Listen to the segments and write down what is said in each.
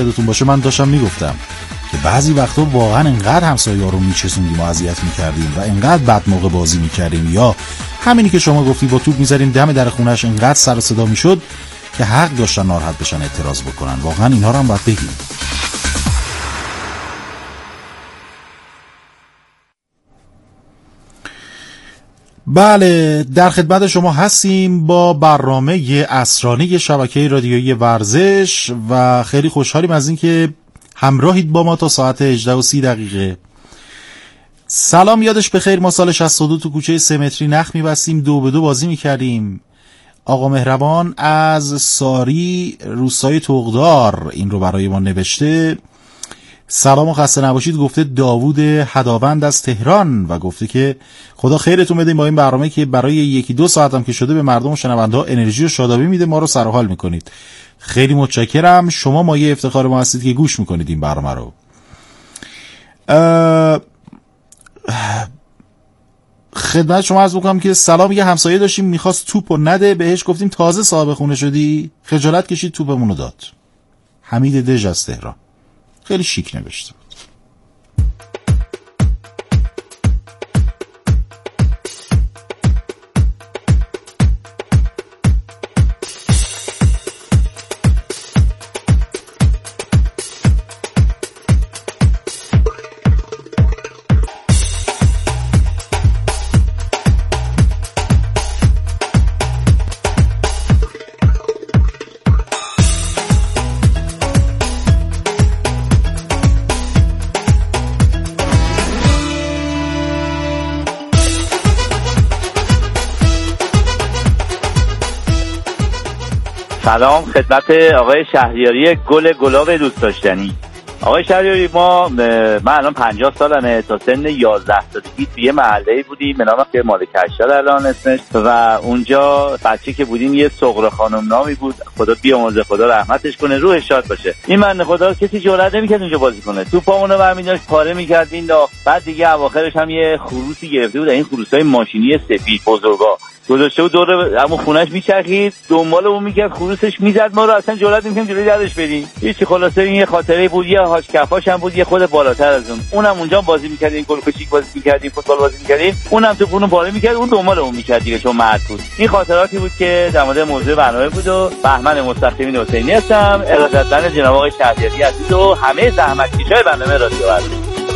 یادتون باشه من داشتم میگفتم که بعضی وقتا واقعا انقدر همسایه‌ها رو میچسوندیم و اذیت میکردیم و انقدر بد موقع بازی میکردیم، یا همینی که شما گفتی با توپ میذاریم دم در خونش، انقدر سر و صدا میشد که حق داشتن ناراحت بشن، اعتراض بکنن. واقعا اینها رو هم باید بگیم. بله، در خدمت شما هستیم با برنامه عصرانه شبکه رادیویی ورزش و خیلی خوشحالیم از این که همراهید با ما تا ساعت 18:30. سلام، یادش بخیر. ما سال 62 تو کوچه 3 متری نخ می‌بستیم، 2-2 بازی می‌کردیم. آقا مهربان از ساری روستای تغدار این رو برای ما نوشته. سلام و خسته نباشید گفته داوود هداوند از تهران و گفته که خدا خیرتون بده با این برنامه که برای 1-2 ساعت هم که شده به مردم و شنونده ها انرژی و شادابی میده، ما رو سر و حال میکنید. خیلی متشکرم. شما مایه افتخار ما هستید که گوش میکنید این برنامه رو. خدمت شما عرض بکنم که سلام، یه همسایه داشتیم میخواست توپو نده، بهش گفتیم تازه صاحب خونه شدی، خجالت کشید توپمونو داد. حمید دژ از تهران. خیلی شیک نوشته بود. سلام خدمت آقای شهریاری گلاب دوست داشتنی. آقای شهریاری، من الان 50 سالمه. تا سن 11 سالگی توی محله‌ای بودیم به نام که مالک اشتر الان اسمش، و اونجا بچه که بودیم یه صغرا خانم نامی بود، خدا بیامرزه، خدا رحمتش کنه، روحش شاد باشه. این بنده خدا کسی جرئت نمی‌کرد اونجا بازی کنه، توپامونو برمی‌داشت پاره می‌کرد این دا. بعد دیگه اواخرش هم یه خروسی گرفته بود، این خروسای ماشینی سفید بزرگا گذاشته بود دور همون خونش میچرخید، دنبالمون میکرد، خروسش میزد، ما رو اصلا جرئت نمی‌کردیم جلوی درش بریم. هیچ، خلاصه این یه خاطره بود. یه هاش کفاش هم بود، یه خود بالاتر از اونم اونجا بازی می‌کردیم، گل کوچیک بازی می‌کردیم، فوتبال بازی می‌کردیم، اونم تو اونو پاره می‌کرد، اون دنبالمون می‌کرد دیگه چون مرد بود. این خاطراتی بود که در مورد موضوع برنامه بود و بهمن مستخدمین حسینی هستم، ارادتمند جناب آقای شهریاری عزیز و همه زحمتکشای برنامه رادیو ورزش.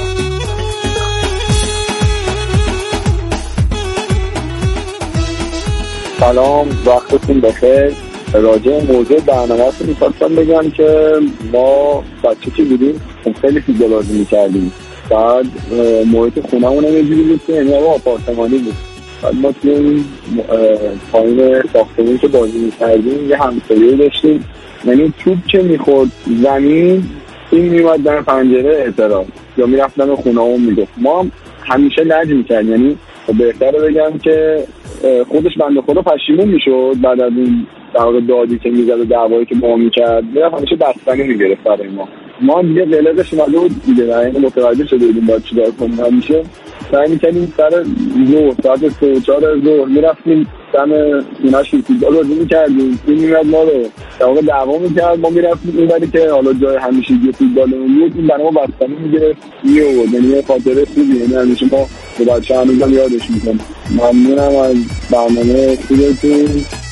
سلام، وقتتون بخیر. راجع موضوع برنامه‌تون می‌خواستم بگم که ما بچه که بودیم خیلی فوتبال بازی می‌کردیم. بعد محیط خونه‌مون هم یه جوری بود که یعنی آپارتمانی بود. بعد ما توی این پایین ساختمون که بازی می‌کردیم یه همسایه‌ای داشتیم، یعنی توپ که می‌خورد زمین این میومد در پنجره اعتراض یا می‌رفتن خونه‌مون میگفت. ما همیشه لج می‌کردیم، یعنی بهتره بگم که خودش بنده خدا پشیمون میشد بعد از این در واقع دادی که میزد و دعوایی که با ما میکرد، همیشه بستنی میگرفت برای ما دیگه قلقش اومده بود دیگه، یعنی متوجه شده بودیم باید چیکار کنیم. همیشه سعی میکردیم سر ساعت 3-4 ظهر میرفتیم دم خونه‌اش فوتبال بازی میکردیم، این میاد ما رو در واقع دعوا میکرد، ما میرفتیم اونوری که حالا جای همیشگی فوتبالمون بود، این برای ما بستنی میگرفت میآورد. یعنی یه خاطره خوبیه، یعنی همیشه ما به بچه‌ها هنوزم یادش میکنم. ممنونم از برنامه خوبتون.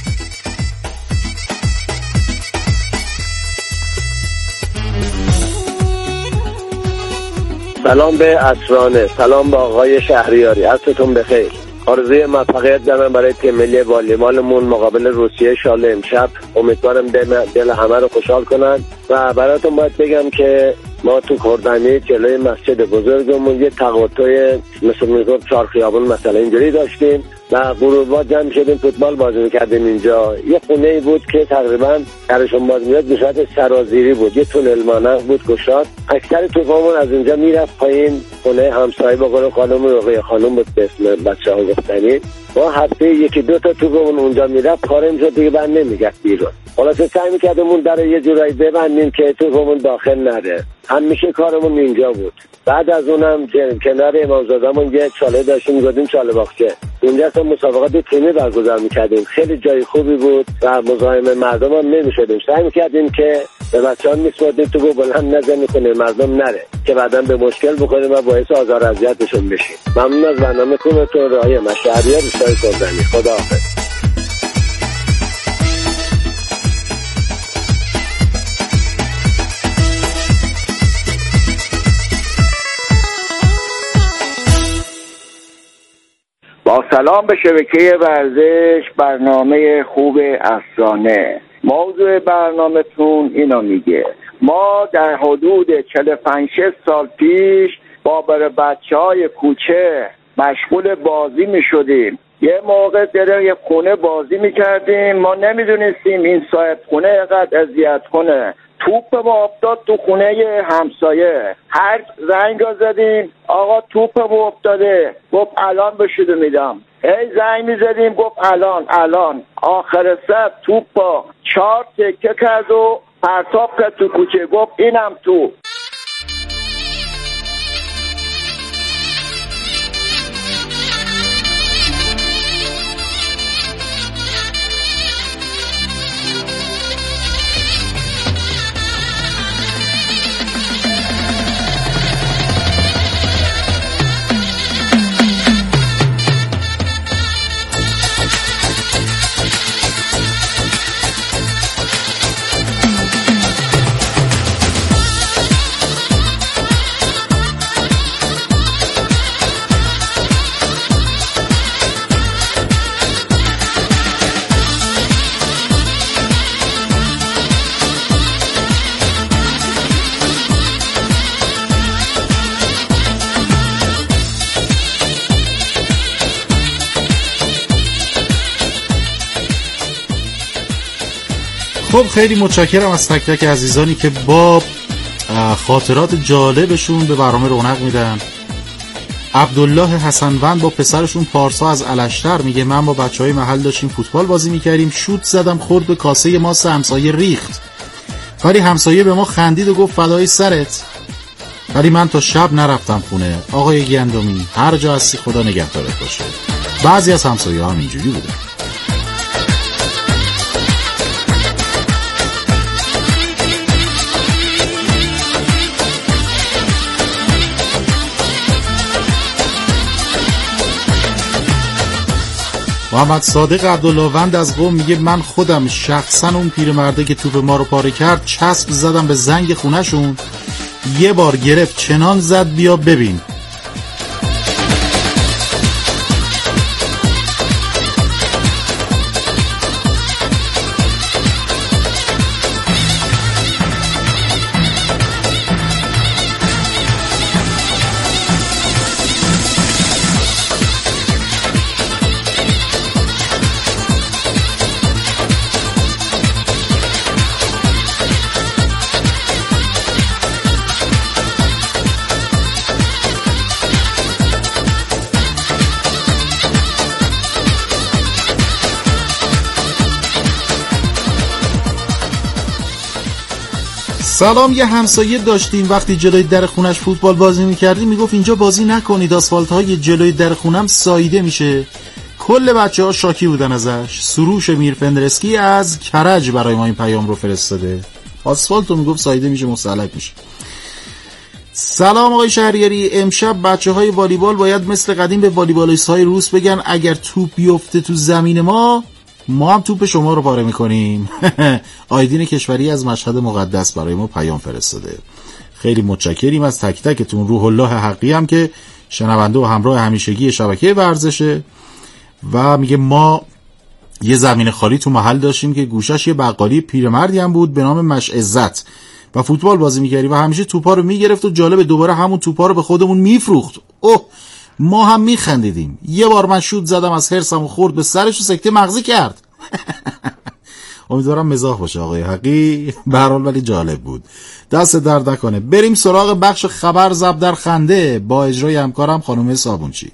سلام به عصرانه، سلام به آقای شهریاری، عصرتون بخیر. آرزوی موفقیت دارم برای تیم ملی والیبالمون مقابل روسیه شال امشب. امیدوارم دل همه رو خوشحال کنن. و براتون باید بگم که ما تو کردانی جلوی مسجد بزرگمون یه تقاطع مثل میگم 4 خیابون مثلا اینجوری داشتیم و غروبا جمع شدیم فوتبال بازی میکردیم. اینجا یه خونه‌ای بود که تقریبا درشون باز میاد به صورت سرازیری بود، یه تونل مانند بود گشاد. اکثر توپامون از اینجا میرفت پایین خونه همسایه با قول خانم رقیه خانم بود به اسم بچه‌ها گفتنی. ما هفته 1-2 تا توپمون اونجا میرفت، پاره میشد دیگه بند نمیگشت بیرون. خلاصه سعی میکردیم اون در یه جورایی ببندیم که توپمون داخل نره. همیشه کارمون اینجا بود. بعد از اونم کنار امامزاده‌مون یه چاله داشتیم می‌گفتیم چاله باغچه. اونجا هم مسابقات تیمی برگزار می‌کردیم. خیلی جای خوبی بود و مزاحم مردم هم نمی‌شدیم. سعی می‌کردیم که به بچه‌ها میسپردیم تو بلند نزنی کنه مردم نره که بعداً به مشکل بخوریم و باعث آزار و اذیتشون بشیم. ممنون از برنامه خوبتون. رعای شهریار روستای سرزنی. خداحافظ. با سلام به شبکه ورزش، برنامه خوب اسرانه. موضوع برنامه‌تون اینو میگه ما در حدود 45 سال پیش با بچه‌های کوچه مشغول بازی میشدیم. یه موقع در یه خونه بازی میکردیم، ما نمیدونستیم این صاحب خونه اینقدر اذیت کنه. توپ ما افتاد تو خونه همسایه، هر زنگ زدیم آقا توپ ما افتاده، گفت الان بشوده میدم. هی زنگ میزدیم گفت الان. آخر سر توپ با 4 تکه کرد و پرتاب کرد تو کوچه، گفت اینم توپ. خب خیلی متشکرم از تک تک عزیزانی که با خاطرات جالبشون به برنامه رونق میدن. عبدالله حسنوند با پسرشون پارسا از الشتر میگه من با بچهای محل داشتیم فوتبال بازی میکردیم، شوت زدم خورد به کاسه ماست همسایه ریخت، ولی همسایه به ما خندید و گفت فدای سرت، ولی من تا شب نرفتم خونه. آقای گندمی هر جا هستی خدا نگهدارت باشه. بعضی از همسایه هم اینجوری بوده. محمد صادق عبداللهوند از قم میگه من خودم شخصا اون پیرمرده که توپ ما رو پاره کرد چسب زدم به زنگ خونهشون، یه بار گرفت چنان زد بیا ببین. سلام، یه همسایه داشتیم وقتی جلوی در خونش فوتبال بازی میکردیم میگفت اینجا بازی نکنید آسفالت های جلوی در خونم ساییده میشه. کل بچه ها شاکی بودن ازش. سروش میرفندرسکی از کرج برای ما این پیام رو فرستاده. آسفالت رو میگفت ساییده میشه مستهلک میشه. سلام آقای شهریاری، امشب بچه های والیبال باید مثل قدیم به والیبالیست های روس بگن اگر توپ بیفته تو زمین ما هم توپ شما رو پاره میکنیم. آیدین کشوری از مشهد مقدس برای ما پیام فرستاده. خیلی متشکریم از تک تکتون. روح الله حقی هم که شنونده و همراه همیشگی شبکه ورزشه و میگه ما یه زمین خالی تو محل داشتیم که گوشش یه بقالی پیرمردی هم بود به نام مشعزت و فوتبال بازی میکردیم و همیشه توپا رو میگرفت و جالب دوباره همون توپا رو به خودمون میفروخت. اوه ما هم میخندیدیم. یه بار من شوت زدم از حرصم و خورد به سرش و سکته مغزی کرد. امیدوارم مزاح باشه آقای حقی، به هر حال ولی جالب بود. دست درد نکنه. بریم سراغ بخش خبر زب در خنده با اجرای همکارم خانم صابونچی.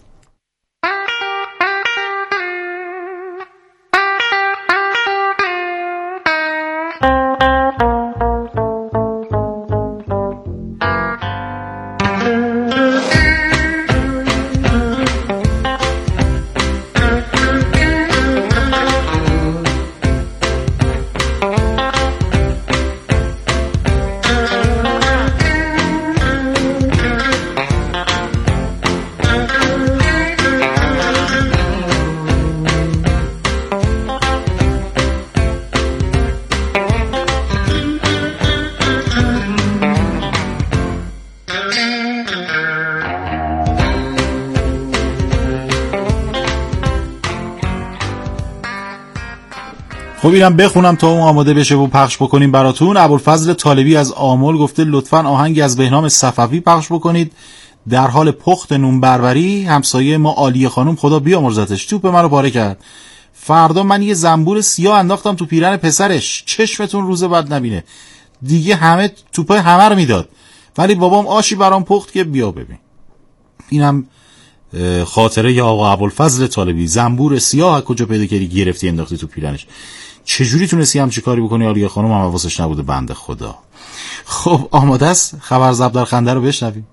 خب اینم بخونم تا اون آماده بشه و پخش بکنیم براتون. ابوالفضل طالبی از آمل گفته لطفاً آهنگی از بهنام صفوی پخش بکنید. در حال پخت نون بربری، همسایه ما عالیه خانم خدا بیامرزتش توپ منو پاره کرد. فردا من یه زنبور سیاه انداختم تو پیرن پسرش، چشمتون روز بعد نبینه. دیگه همه توپای همه رو میداد، ولی بابام آشی برام پخت که بیا ببین. اینم خاطره یا آقا ابوالفضل طالبی. زنبور سیاه از کجا پیدا کردی گرفتی انداختی تو پیرنش؟ چجوری تونستی همچی کاری بکنی؟ عالیه خانم هم حواسش نبوده بنده خدا. خب آماده است خبر ضبط در خنده رو بشنویم.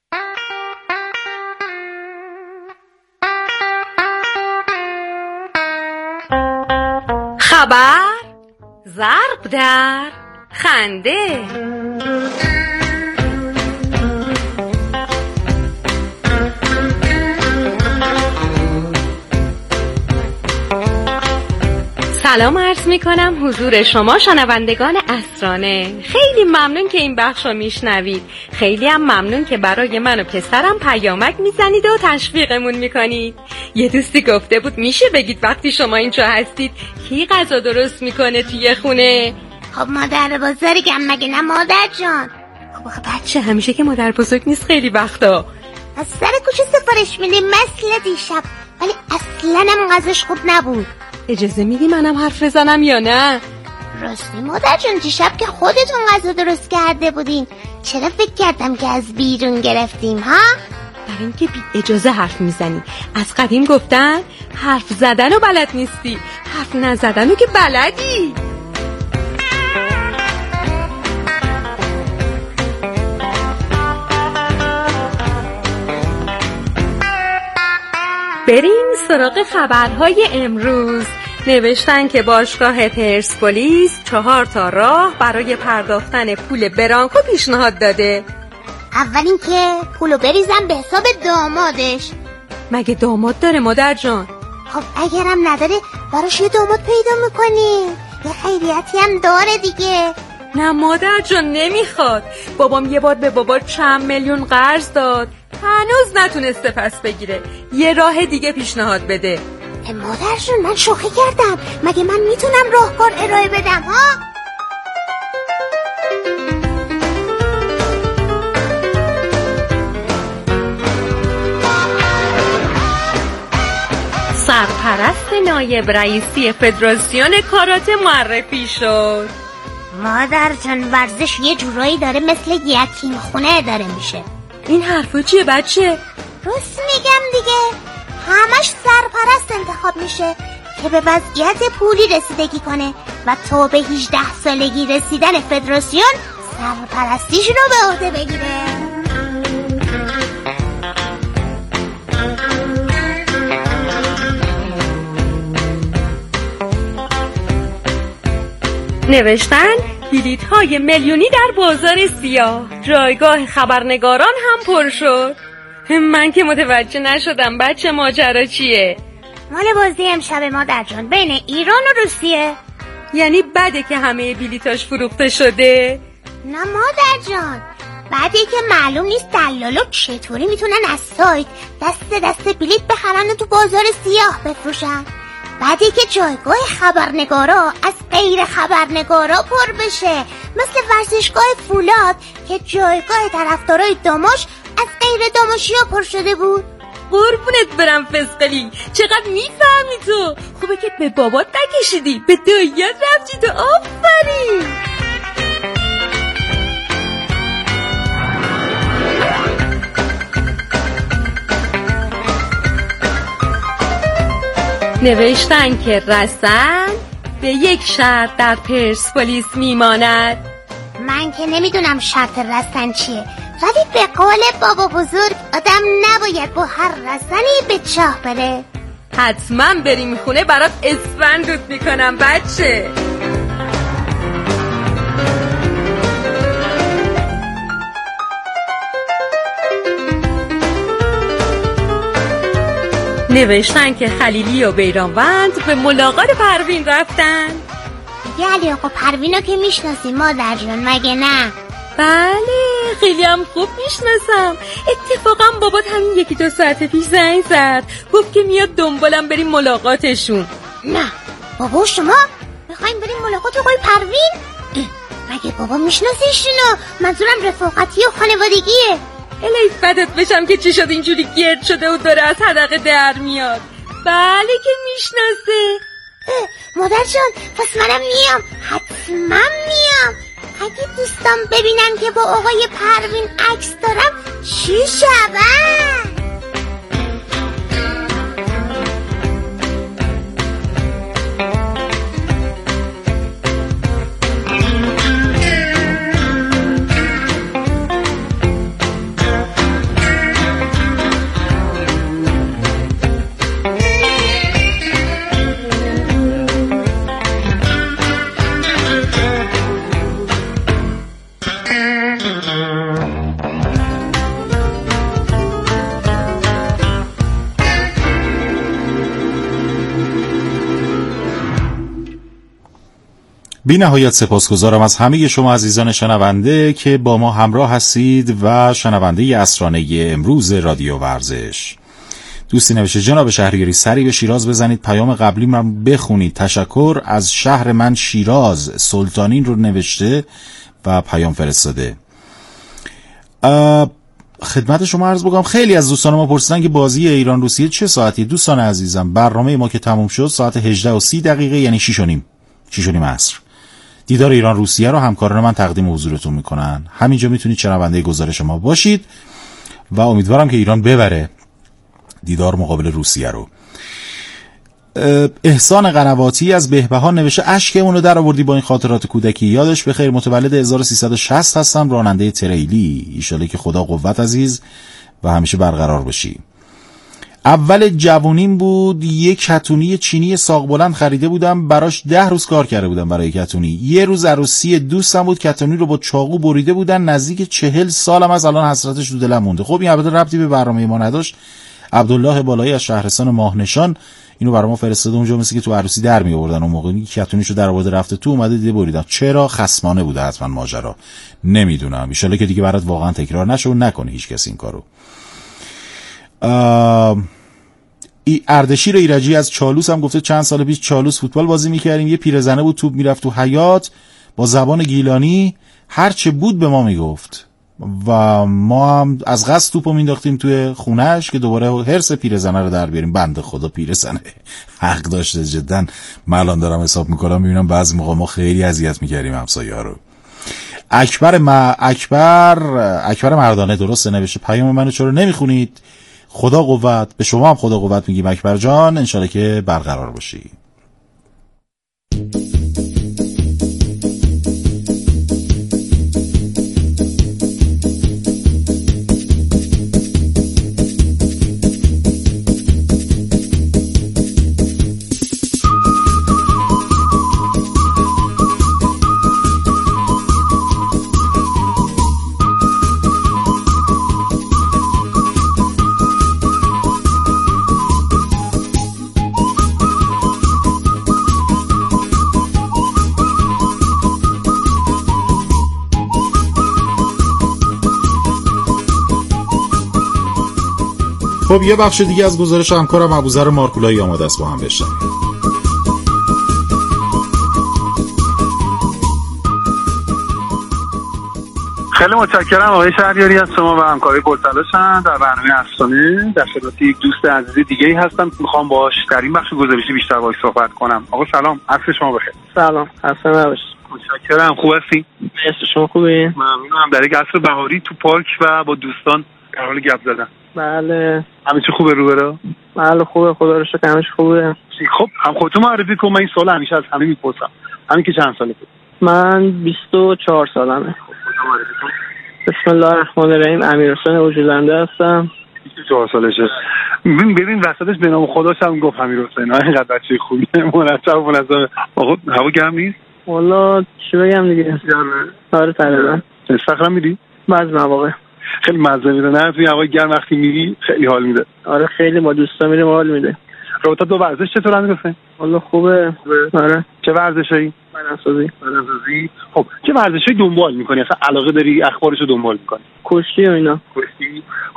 خبر ضرب در خنده. سلام عرض می کنم حضور شما شنوندگان اسرانه. خیلی ممنون که این بخش رو میشنوید. خیلی هم ممنون که برای من و پسرم پیامک میزنید و تشویقمون میکنید. یه دوستی گفته بود میشه بگید وقتی شما اینجا هستید کی غذا درست میکنه توی خونه؟ خب مادر بزرگم مگه نه مادر جان؟ خب بچه همیشه که مادر بزرگ نیست، خیلی وقتا از سر کوچه سفارش میدیم مثل دیشب، ولی اصلا هم غذاش خوب نبود. اجازه میدی منم حرف بزنم یا نه؟ راستی مادر جان دیشب که خودتون غذا درست کرده بودین چرا فکر کردم که از بیرون گرفتیم ها؟ برای اینکه بی اجازه حرف میزنی. از قدیم گفتن حرف زدن رو بلد نیستی، حرف نزدن رو که بلدی. بریم سراغ خبرهای امروز. نوشتن که باشگاه پرسپولیس 4 تا راه برای پرداختن پول برانکو پیشنهاد داده. اول اینکه پولو بریزم به حساب دامادش. مگه داماد داره مادر جان؟ خب اگرم نداره براش یه داماد پیدا میکنیم، یه خیریتی هم داره دیگه. نه مادر جان نمیخواد. بابام یه بار به بابا چند میلیون قرض داد، هنوز نتونسته پس بگیره. یه راه دیگه پیشنهاد بده. مادر جون من شوخی کردم، مگه من میتونم راهکار ارائه بدم ها؟ سرپرست نایب رئیسی فدراسیون کاراته معرفی شد. مادر جان ورزش یه جورایی داره مثل یتیم خونه داره میشه. این حرفا چیه بچه؟ راست میگم دیگه، همش سرپرست انتخاب میشه که به وضعیت پولی رسیدگی کنه و تا به 18 سالگی رسیدن فدراسیون سرپرستیش رو به عهده بگیره. نوشتن بلیط‌های میلیونی در بازار سیاه، جایگاه خبرنگاران هم پر شد. من که متوجه نشدم بچه ماجرا چیه؟ مال بازی امشب مادر جان بین ایران و روسیه. یعنی بده که همه بلیطاش فروخته شده؟ نه مادر جان، بعدی که معلوم نیست دلالو چطوری میتونن از سایت دست بلیط بخرن و تو بازار سیاه بفروشن. بعدی که جایگاه خبرنگارا از غیر خبرنگارا پر بشه، مثل ورزشگاه فولاد که جایگاه طرفدارای داماش از غیر داماشیا پر شده بود. قربونت برم فسقلی، چقدر میفهمی تو. خوبه که به بابات نکشیدی، به داییات رفتی تو. آفرین. نوشتن که رسن به یک شرط در پرسپولیس میماند. من که نمیدونم شرط رسن چیه، ولی به قول بابا بزرگ آدم نباید با هر رسنی به چاه بره. حتما بریم خونه برات اسفند دود میکنم بچه. نوشتن که خلیلی و بیرانوند به ملاقات پروین رفتن. دیگه علی آقا پروینو که میشناسی مادر جان مگه نه؟ بله خیلی هم خوب میشناسم. اتفاقا بابات همین 1-2 ساعت پیش زنگ زد، گفت که میاد دنبالم بریم ملاقاتشون. نه بابا شما به میخوایم بریم ملاقات آقای پروین؟ مگه بابا میشناسیشونو؟ منظورم رفاقتی و خانوادگیه. الهی فدات بشم که چی شد اینجوری گرد شده و داره از حدقه در میاد. بله که میشناسه. مادر جان پس منم میام، حتما میام. اگه دوستان ببینن که با آقای پروین عکس دارم چی شود؟ بی نهایت سپاسگزارم از همه شما عزیزان شنونده که با ما همراه هستید و شنونده اسرانه امروز رادیو ورزش. دوستی نوشته جناب شهریاری سری به شیراز بزنید، پیام قبلی من بخونید. تشکر از شهر من شیراز، سلطانین رو نوشته و پیام فرستاده. خدمت شما عرض بگم خیلی از دوستان ما پرسیدن که بازی ایران روسیه چه ساعتی. دوستان عزیزم برنامه ما که تموم شد ساعت 18:30 یعنی 6:30 عصر. دیدار ایران روسیه رو همکاران من تقدیم حضورتون میکنن. همینجا میتونید شنونده گزارش ما باشید و امیدوارم که ایران ببره دیدار مقابل روسیه رو. احسان قنواتی از بهبهان نوشته اشکمون رو در آوردی با این خاطرات کودکی. یادش بخیر، متولد 1360 هستم، راننده تریلی. ایشاله که خدا قوت عزیز و همیشه برقرار باشی. اول جوونیم بود، یک کتونی چینی ساق بلند خریده بودم، براش 10 روز کار کرده بودم برای کتونی. یه روز عروسی دوستم بود، کتونی رو با چاقو بریده بودن، نزدیک 40 سالم از الان حسرتش تو دلم مونده. خب این البته ربطی به برنامه ما نداشت. عبدالله بالایی از شهرستان ماهنشان اینو برام فرستاده. اونجا مثل که تو عروسی در می آوردن اون موقع کتونیشو در آورده رفته تو، اومده دیده بریدن. چرا؟ خصمانه بوده حتما ماجرا، نمیدونم. ان شاءالله که دیگه برات واقعا تکرار نشه و نکنه هیچ کس این کارو. اردشیر ایرجی از چالوس هم گفته چند سال پیش چالوس فوتبال بازی میکردیم، یه پیرزنه بود توپ میرفت تو حیاط، با زبان گیلانی هر چه بود به ما میگفت و ما هم از قصد توپو مینداختیم توی خونهش که دوباره هرس پیرزنه رو در بیاریم. بنده خدا پیرزنه حق داشته جدا. من الان دارم حساب میکنم میبینم بعضی موقع ما خیلی اذیت میکردیم همسایه‌ها رو. اکبر مردانه درسته نوشته پیام منو چرا نمیخونید؟ خدا قوت، به شما هم خدا قوت میگیم اکبر جان، انشالله که برقرار باشی. خب یه بخش دیگه از گزارش همکارم ابوذر مارکولایی آماده است با هم بشنویم. خیلی متشکرم آقای شهریاری از شما و همکاری پرتلاشن در برنامه اسرانه. در خدمت یک دوست عزیز دیگه‌ای هستم، میخوام باهاش در این بخش گزارشی بیشتر باهاش صحبت کنم. آقا سلام، عصر شما بخیر. سلام، خسته نباشید. متشکرم، خوب هستی؟ مرسی، شما خوبی؟ ممنونم. در یک عصر بهاری تو پارک و با دوستان در حال گپ زدن. بله. همه چی خوبه روبرو؟ بله خوبه، خدا رو شکر همه چی خوبه. خب هم خودتون معرفی کن. من این سوال همیشه از همه میپرسم. همین که چند سالته؟ من 24 سالمه. بسم الله الرحمن الرحیم. امیرحسین اوجلنده هستم. 24 سالشه. ببین وسطش به نام خداش هم گفت امیرحسین. اینقدر بچه خوبیه، مرتب و منظم. آقا هوا گرم نیست؟ والا چی بگم دیگه. آره تقریبا. استخرام میری؟ بعضی مواقع. خیلی مزه میده نه؟ توی هوای گرم وقتی میری خیلی حال میده. آره خیلی، با دوستا میریم حال میده. رابطه با ورزش چطور امیرحسین؟ والا خوبه. آره. چه ورزشایی؟ بدنسازی. خب چه ورزشی دنبال میکنی؟ اصلا علاقه داری؟ اخبارشو دنبال میکنی؟ کشتی و اینا. کشتی. خب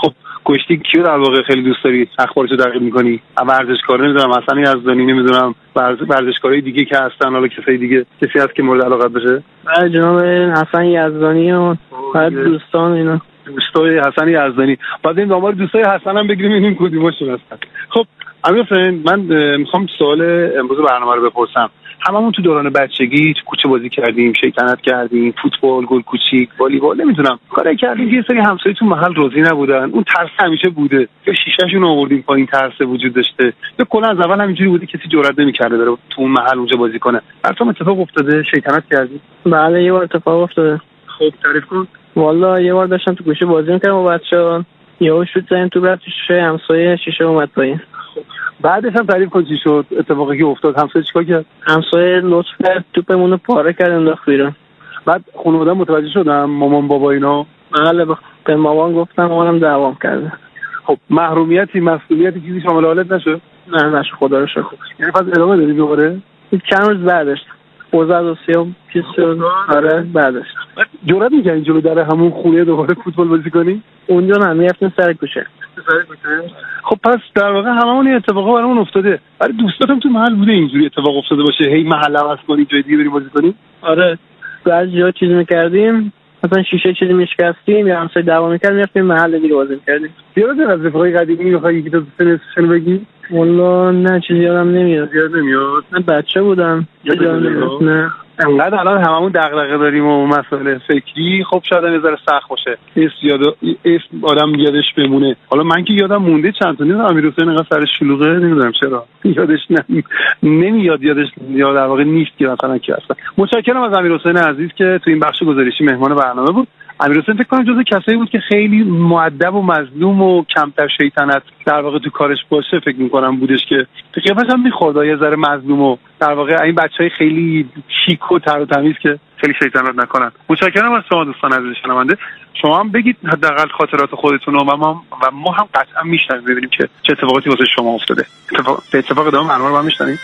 کشتی کیو در واقع خیلی دوست داری اخبارشو دقیق میکنی؟ ورزشکار نمیدونم حسن یزدانی، نمیدونم ورزشکارای دیگه که هستن، حالا کسای دیگه کسی هست که مورد علاقت باشه؟ جناب حسن یزدانی و بعد دوستان اینا. دوستای حسن یزدانی بعد این دامار دوستای حسن هم بگیریم ببینیم کدومشون هستن. خب امیرحسین، من میخوام سوال امروز برنامه رو بپرسم. هممون تو دوران بچگی تو کوچه بازی کردیم، شیطنت کردیم، فوتبال، گل کوچیک، والیبال، نمیدونم کاری کردیم که یه سری همسایه تو محل راضی نبودن، اون ترس همیشه بوده، یا شیشه‌شون آوردیم پایین ترس وجود داشته، یا کلا از اول همینجوری بوده کسی جرئت نمی‌کرده بره تو اون محل اونجا بازی کنه. براتون اتفاق افتاده شیطنت کردی؟ بله یه بار اتفاق افتاده. خب تعریف کن. والا یه بار داشتم تو کوچه بازی می‌کردم با بچه‌ها، یهو شوت زدیم تو رفت شیشه همسایه، شیشه اومد پایین. بعدش هم تعریف کن چی شد، اتفاقی که افتاد. همسایه چیکار کرد؟ همسایه لطف کرد توپمون رو پاره کرد انداخت بیرون. بعد خانواده متوجه شدن، مامان بابا اینا؟ بله به مامان گفتم، مامانم دعوام کرده. خب محرومیتی مسئولیتی چیزی شامل حالت نشد؟ نه نشد خدا رو شکر. یعنی پس ادامه دادی دوباره؟ چند روز بعدش وزاد و سیام چیز شد. آره بعدش جرئت می‌کردی جلو در همون خونه دوباره فوتبال بازی کنی؟ اونجا نه، میرفتیم سر کوچه. خب پس در واقع هممون این اتفاقا برامون افتاده. برای دوستاتم تو محل بوده اینجوری اتفاق افتاده باشه هی محل عوض کنی جای دیگه بریم بازی کنیم؟ آره بعضی جا چیز می‌کردیم، مثلا شیشه چیزی میشکستیم یا همسایه دعوا می‌کرد، میرفتیم محل دیگه بازی می‌کردیم. یادت از رفیقای قدیمی می‌خوای یکی دو تا اسمشون بگی؟ والله نه چیزی یادم نمیاد. نه بچه بودم. نه انقدر الان هممون دغدغه داریم و مسائل فکری، خب شاید یه ذره سخت باشه اسم آدم یادش بمونه. حالا من که یادم مونده چند تا نمیدونم امیرحسین انقدر سرش شلوغه، نمیدونم چرا یادش نمیاد یادش یا در واقع نیست که مثلا کی هست. متشکرم از امیرحسین عزیز که تو این بخش گزارشی مهمان برنامه بود. امیرحسین فکر کنم جزو کسایی بود که خیلی مؤدب و مظلوم و کمتر شیطنت در واقع تو کارش باشه، فکر می‌کنم بودش که قیافش هم می‌خورد یه ذره مظلوم و در واقع این بچهای خیلی شیک و تر و تمیز که خیلی شیطنت نکنن. متشکرم از شما دوستان عزیز شنونده. شما هم بگید حداقل خاطرات خودتون و ما هم قطعا میشنویم ببینیم که چه اتفاقاتی واسه شما افتاده. اتفاق ادامه برنامه رو هم میشنویم.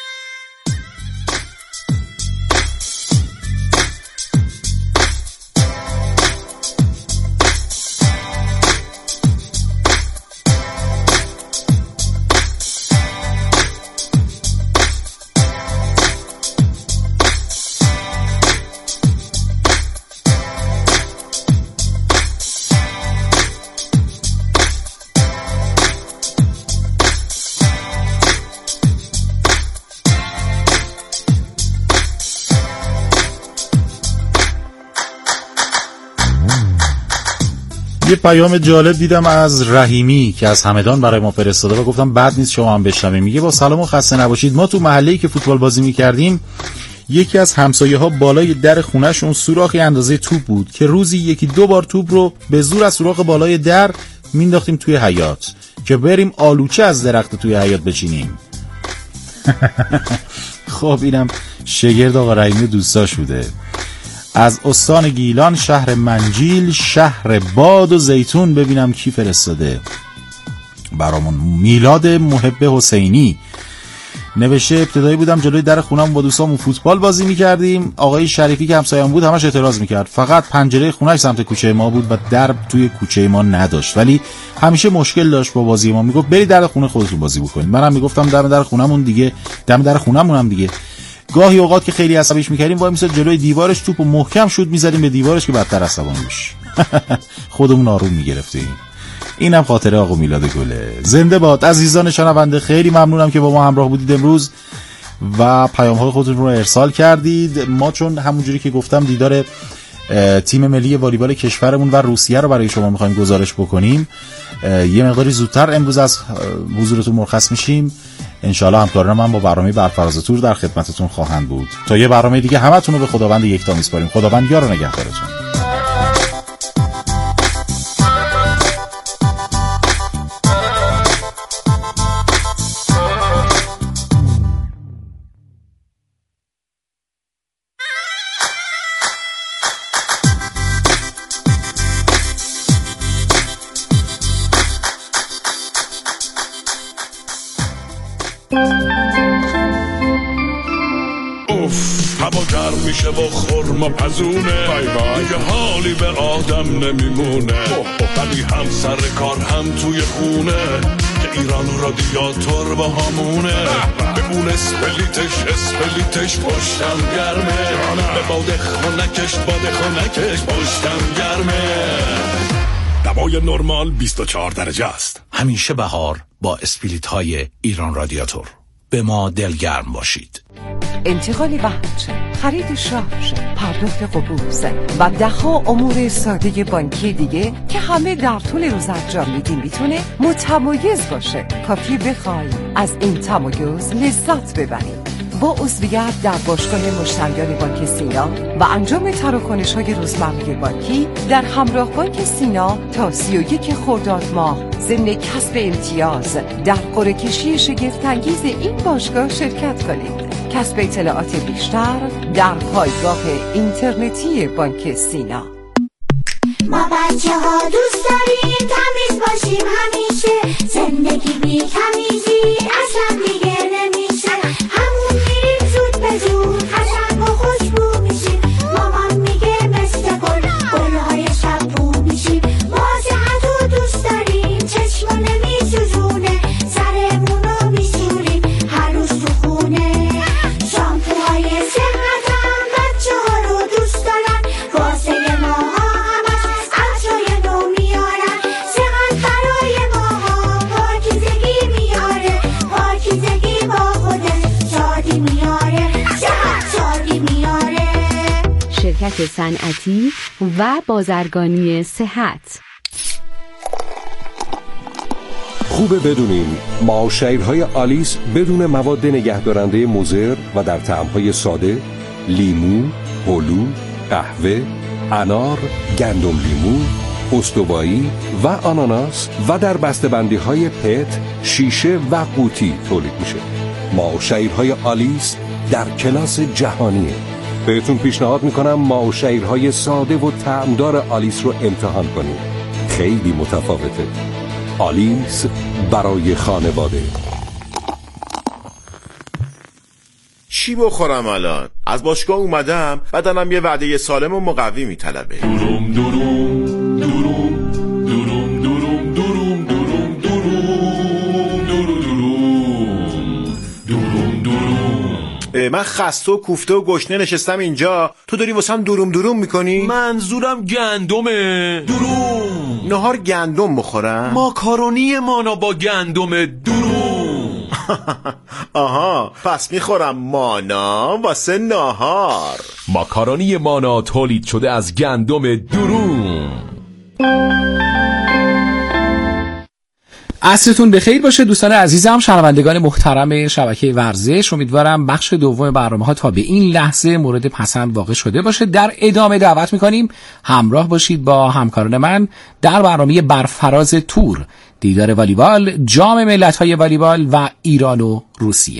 یه پیام جالب دیدم از رحیمی که از همدان برای ما فرستاده و گفتم بد نیست شما هم بشنویم. میگه با سلام و خسته نباشید. ما تو محله‌ای که فوتبال بازی می‌کردیم یکی از همسایه‌ها بالای در خونه‌شون سوراخی اندازه توپ بود که روزی یکی دو بار توپ رو به زور از سوراخ بالای در مینداختیم توی حیاط که بریم آلوچه از درخت توی حیاط بچینیم. خب اینم شگرد آقا رحیمی دوستاش بوده. از استان گیلان، شهر منجیل، شهر باد و زیتون ببینم کی فرستاده برامون. میلاد محب حسینی نوشته ابتدایی بودم جلوی در خونم با دوستامون فوتبال بازی میکردیم. آقای شریفی که همسایه‌مون بود همش اعتراض میکرد، فقط پنجره خونه‌اش سمت کوچه ما بود و در توی کوچه ما نداشت، ولی همیشه مشکل داشت با بازی ما. میگفت برید در خونه خودتون بازی بکنید. منم میگفتم در خونمون دیگه، در خونمون هم دیگه. گاهی اوقات که خیلی عصبیش میکردیم وای میساد جلوی دیوارش توپو محکم شد میزدیم به دیوارش که بدتر عصبانی بشه. خودمون آروم میگرفتیم. اینم خاطره آقا میلاد گله. زنده باد. عزیزان شنونده خیلی ممنونم که با ما همراه بودید امروز و پیام‌های خودتون رو ارسال کردید. ما چون همونجوری که گفتم دیدار تیم ملی والیبال کشورمون و روسیه رو برای شما می‌خوایم گزارش بکنیم، یه مقداری زودتر امروز از حضورتون مرخص میشیم. انشالله همکاران من با برنامه برفراز تور در خدمتتون خواهند بود. تا یه برنامه دیگه همتون رو به خداوند یکتا میسپاریم. خداوند یار و نگهدارتون. Uff, سر میشه با خرما پزونه، دیگه حالی به آدم نمیمونه. ولی هم سر کار هم توی خونه که ایران رادیاتور با همونه. بمون اسپلیتش پشتم گرمه، به باد خونکش پشتم گرمه. دمای نرمال 24 درجه است. همیشه بهار با اسپلیت های ایران رادیاتور. به ما دلگرم باشید. انتقال بخش، خرید شارژ، پرداخت قبوز و ده‌ها امور ساده بانکی دیگه که همه در طول روز انجام میدیم میتونه متمایز باشه. کافی بخوای از این تمایز لذت ببرید. با عضویت در باشگاه مشتریان بانک سینا و انجام تراکنش‌های روزمره بانکی در همراه بانک سینا تا 31 خرداد ماه ضمن کسب امتیاز در قرعه کشی شگفت‌انگیز این باشگاه شرکت کنید. کسب اطلاعات بیشتر در پایگاه اینترنتی بانک سینا. ما بچه‌ها دوست داریم تمیز باشیم همیشه، زندگی بی تمیزی اصلا دیگه نمیشه. همون میریم زود به زود قشنگ و خوشبو میشیم. مامان میگه مثل گل‌های شب بو میشیم. ما صحت دوست داریم، چشمو نمیسوزونه، سرمونو میسوریم هر روز تو خونه. شامپوهای صحتم بچه‌ها رو دوست دارن، واسه ماها شرکت صنعتی و بازرگانی صحت. خوبه بدونین معاشرهای آلیس بدون مواد نگهدارنده مضر و در طعم‌های ساده، لیمو، هلو، قهوه، انار، گندم لیمو، استوایی و آناناس و در بسته‌بندی‌های پت، شیشه و قوطی تولید میشه. معاشرهای آلیس در کلاس جهانیه. بهتون پیشنهاد میکنم معاشرهای ساده و طعمدار آلیس رو امتحان کنید. خیلی متفاوته. آلیس برای خانواده. چی بخورم الان؟ از باشگاه اومدم، بدنم یه وعده سالم و مقوی میطلبه. دوروم دوروم دوروم دوروم دوروم دوروم دوروم دوروم دوروم دوروم. من خسته و کوفته و گشنه نشستم اینجا، تو داری واسم دوروم دوروم میکنی؟ منظورم گندمه. دوروم. نهار گندم بخورم؟ ماکارونی مانا با گندم. دوروم. آها، پس میخورم مانا واسه نهار. ماکارونی مانا تولید شده از گندم دوروم. عصرتون بخیر باشه دوستان عزیزم، شنوندگان محترم شبکه ورزش. امیدوارم بخش دوم برنامه‌ها تا به این لحظه مورد پسند واقع شده باشه. در ادامه دعوت می‌کنیم همراه باشید با همکاران من در برنامه برفراز تور، دیدار والیبال، جام ملت‌های والیبال و ایران و روسیه.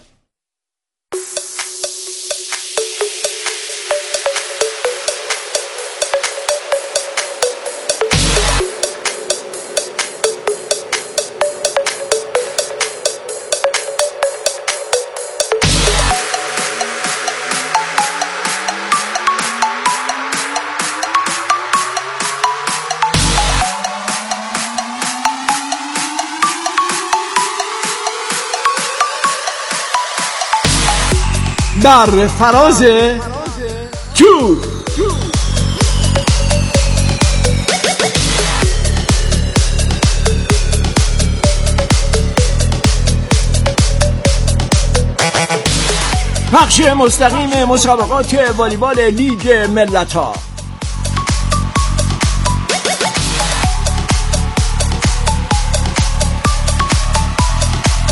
در فراز تور. پخش مستقیم مسابقات والیبال لیگ ملت‌ها.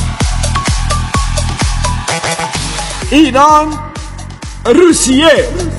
ایران روسیه.